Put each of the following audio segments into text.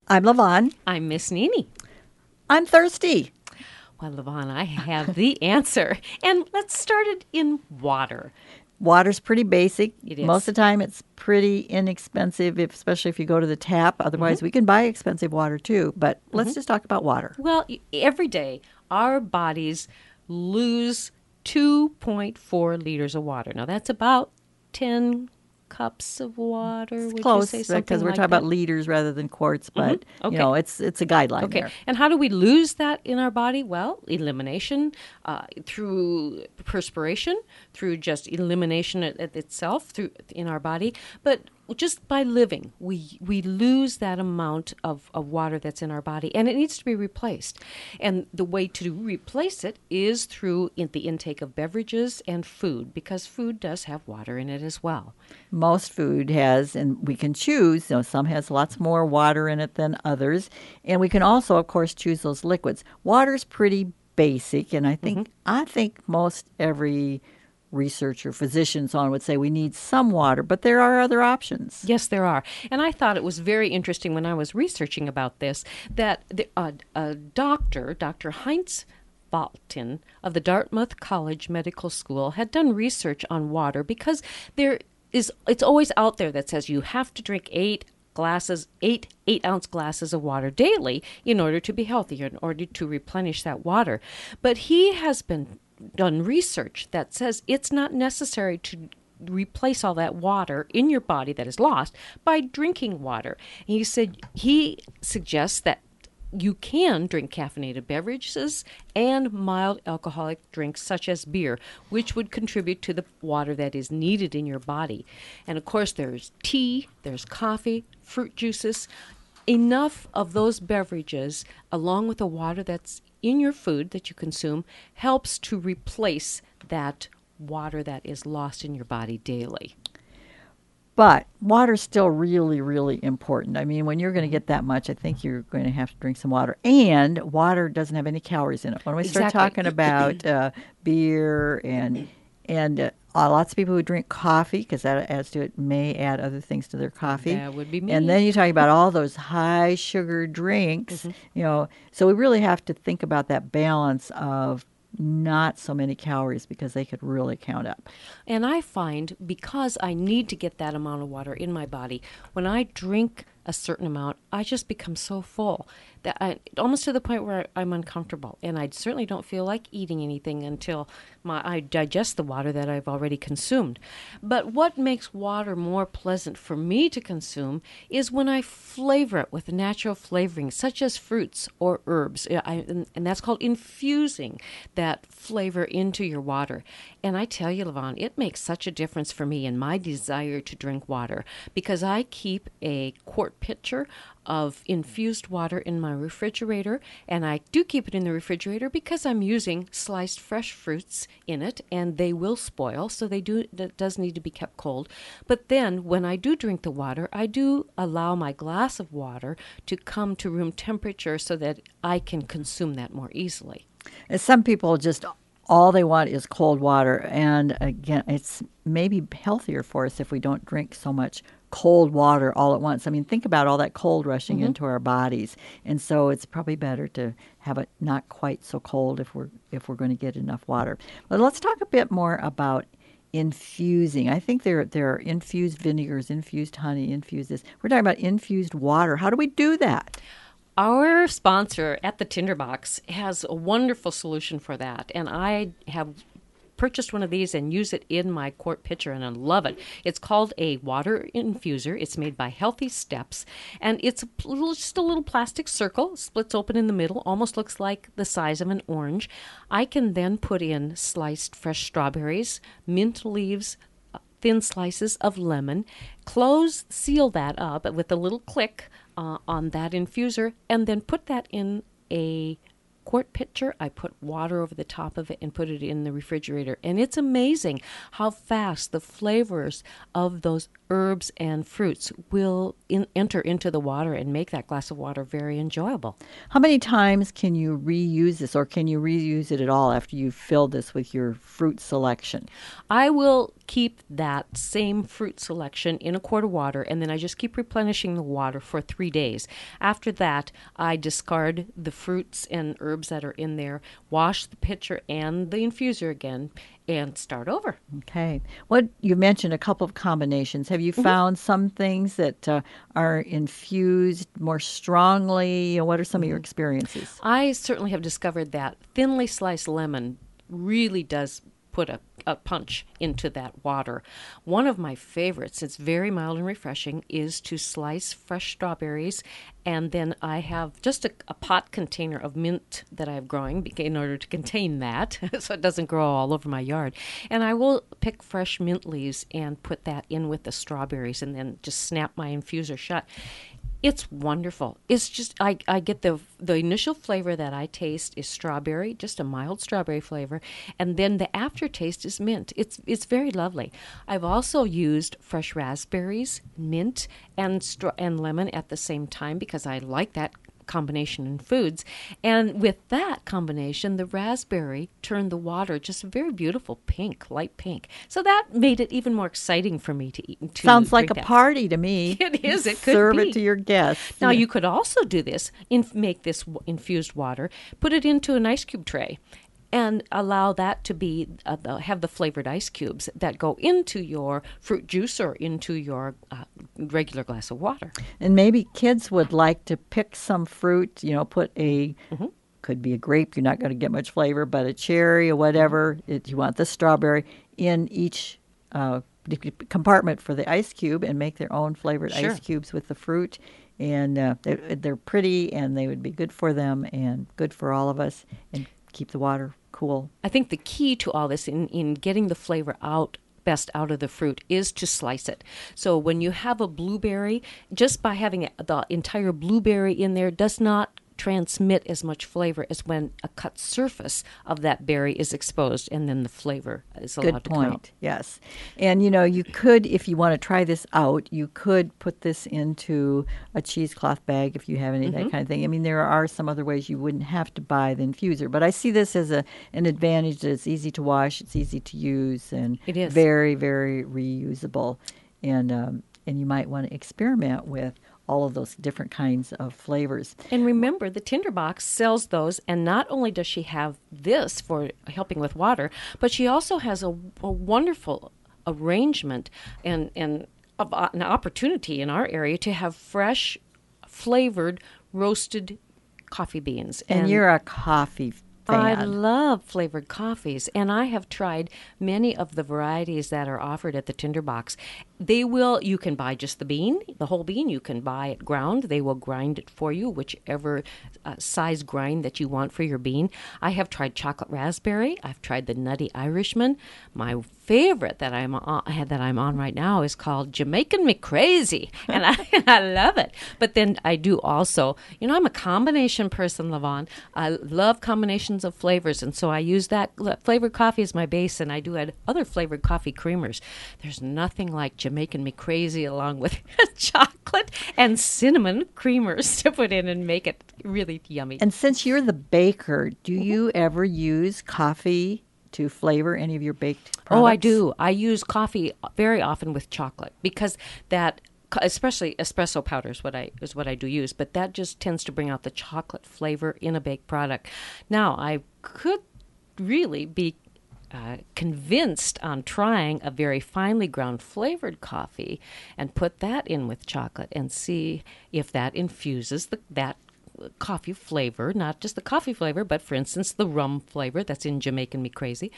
I'm Levon. I'm Miss Nini. I'm thirsty. Well, Levon, I have the answer. And let's start it in water. Water's pretty basic. It Most is. of the time, it's pretty inexpensive, especially if you go to the tap. Otherwise, we can buy expensive water too. But let's just talk about water. Well, every day our bodies lose 2.4 liters of water. Now, that's about 10 cups of water. Would Close, you say something because we're like talking that? about liters rather than quarts. But Okay. it's a guideline Okay, there. and how do we lose that in our body? Well, elimination through perspiration, through just elimination itself through in our body. But just by living, we lose that amount of water that's in our body, and it needs to be replaced. And the way to replace it is through the intake of beverages and food, because food does have water in it as well. Most food has, and we can choose. Some has lots more water in it than others, and we can also, of course, choose those liquids. Water's pretty basic, and I think most every researcher, physician, so on would say we need some water, but there are other options. Yes, there are. And I thought it was very interesting when I was researching about this that Dr. Heinz Baltin of the Dartmouth College Medical School had done research on water, because it's always out there that says you have to drink 8-ounce glasses of water daily in order to be healthy, in order to replenish that water. But he has done research that says it's not necessary to replace all that water in your body that is lost by drinking water. And he suggests that you can drink caffeinated beverages and mild alcoholic drinks such as beer, which would contribute to the water that is needed in your body. And of course, there's tea, there's coffee, fruit juices. Enough of those beverages, along with the water that's in your food that you consume, helps to replace that water that is lost in your body daily. But water's still really, really important. I mean, when you're going to get that much, I think you're going to have to drink some water. And water doesn't have any calories in it. When we start Exactly. talking about beer and lots of people who drink coffee, because that adds to it, may add other things to their coffee. That would be me. And then you talk about all those high sugar drinks. So we really have to think about that balance of not so many calories, because they could really count up. And I find, because I need to get that amount of water in my body, when I drink a certain amount, I just become so full that almost to the point where I'm uncomfortable. And I certainly don't feel like eating anything until I digest the water that I've already consumed. But what makes water more pleasant for me to consume is when I flavor it with natural flavorings, such as fruits or herbs. And that's called infusing that flavor into your water. And I tell you, Levon, it makes such a difference for me in my desire to drink water, because I keep a quart pitcher of infused water in my refrigerator, and I do keep it in the refrigerator because I'm using sliced fresh fruits in it, and they will spoil, so that does need to be kept cold. But then when I do drink the water, I do allow my glass of water to come to room temperature so that I can consume that more easily. And some people just all they want is cold water, and again, it's maybe healthier for us if we don't drink so much cold water all at once. I mean, think about all that cold rushing into our bodies, and so it's probably better to have it not quite so cold if we're going to get enough water. But let's talk a bit more about infusing. I think there are infused vinegars, infused honey, infused this. We're talking about infused water. How do we do that? Our sponsor at the Tinderbox has a wonderful solution for that, and I have purchased one of these and use it in my quart pitcher, and I love it. It's called a water infuser. It's made by Healthy Steps, and it's just a little plastic circle, splits open in the middle, almost looks like the size of an orange. I can then put in sliced fresh strawberries, mint leaves, thin slices of lemon, seal that up with a little click on that infuser, and then put that in a quart pitcher. I put water over the top of it and put it in the refrigerator. And it's amazing how fast the flavors of those herbs and fruits will enter into the water and make that glass of water very enjoyable. How many times can you reuse this, or can you reuse it at all after you've filled this with your fruit selection? I will keep that same fruit selection in a quart of water, and then I just keep replenishing the water for 3 days. After that, I discard the fruits and herbs that are in there, wash the pitcher and the infuser again, and start over. Okay. What you mentioned a couple of combinations. Have you found some things that are infused more strongly? What are some of your experiences? I certainly have discovered that thinly sliced lemon really does put a punch into that water. One of my favorites, it's very mild and refreshing, is to slice fresh strawberries, and then I have just a pot container of mint that I have growing in order to contain that so it doesn't grow all over my yard. And I will pick fresh mint leaves and put that in with the strawberries and then just snap my infuser shut. It's wonderful. It's just, I get the initial flavor that I taste is strawberry, just a mild strawberry flavor, and then the aftertaste is mint. It's very lovely. I've also used fresh raspberries, mint, and lemon at the same time because I like that combination in foods. And with that combination, the raspberry turned the water just a very beautiful pink, light pink. So that made it even more exciting for me to eat. Sounds like a party to me. It is. It could Serve be. it to your guests. Now, you could also do this, make this infused water, put it into an ice cube tray, and allow that to be have the flavored ice cubes that go into your fruit juice or into your regular glass of water. And maybe kids would like to pick some fruit, put could be a grape, you're not going to get much flavor, but a cherry or whatever, you want the strawberry in each compartment for the ice cube and make their own flavored ice cubes with the fruit. And they're pretty, and they would be good for them and good for all of us, and keep the water cool. I think the key to all this in getting the flavor best out of the fruit is to slice it. So when you have a blueberry, just by having the entire blueberry in there does not transmit as much flavor as when a cut surface of that berry is exposed and then the flavor is allowed to come out. Good point, yes. And, you could, if you want to try this out, you could put this into a cheesecloth bag if you have any of that kind of thing. I mean, there are some other ways you wouldn't have to buy the infuser, but I see this as an advantage that it's easy to wash, it's easy to use, and it is very, very reusable. And you might want to experiment with all of those different kinds of flavors. And remember, the Tinderbox sells those, and not only does she have this for helping with water, but she also has a wonderful arrangement and an opportunity in our area to have fresh, flavored, roasted coffee beans. And you're a coffee fan. I love flavored coffees, and I have tried many of the varieties that are offered at the Tinderbox. You can buy just the bean, the whole bean. You can buy it ground. They will grind it for you, whichever size grind that you want for your bean. I have tried chocolate raspberry. I've tried the Nutty Irishman. My favorite that I'm on right now is called Jamaican Me Crazy, and I love it. But then I do also, I'm a combination person, Levon. I love combinations of flavors, and so I use that flavored coffee as my base, and I do add other flavored coffee creamers. There's nothing like Jamaican Me Crazy along with chocolate and cinnamon creamers to put in and make it really yummy. And since you're the baker, do you ever use coffee to flavor any of your baked products? Oh, I do. I use coffee very often with chocolate because that, especially espresso powder is what I do use, but that just tends to bring out the chocolate flavor in a baked product. Now, I could really be convinced on trying a very finely ground flavored coffee and put that in with chocolate and see if that infuses that coffee flavor, not just the coffee flavor, but for instance, the rum flavor that's in Jamaican Me Crazy,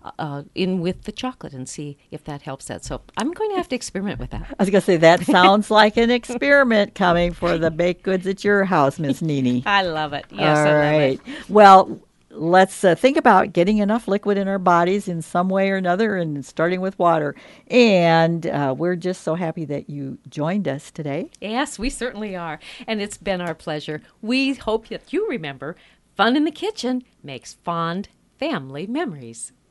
in with the chocolate and see if that helps that. So I'm going to have to experiment with that. I was going to say, that sounds like an experiment coming for the baked goods at your house, Miss Nini. I love it. Yes, All I love right. it. Well, let's think about getting enough liquid in our bodies in some way or another, and starting with water. And we're just so happy that you joined us today. Yes, we certainly are. And it's been our pleasure. We hope that you remember, fun in the kitchen makes fond family memories.